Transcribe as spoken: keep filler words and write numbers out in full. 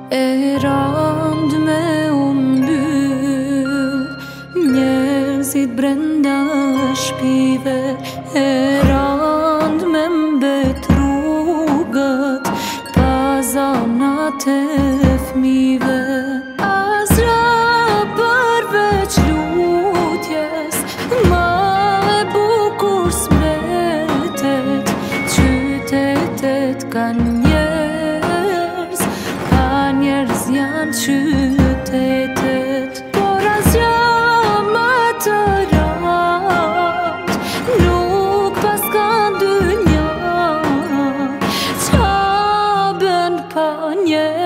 E rand me umbyll njerëzit brenda shpive, e rand me mbet rrugët pa zanat e fmive. Asra përveç lutjes ma e bukur s'mbetet, qytetet kanë njerëz, pa njerëz janë qytetet. Por asja më të rand nuk pas kanë dynja, qa bën pa njerëz.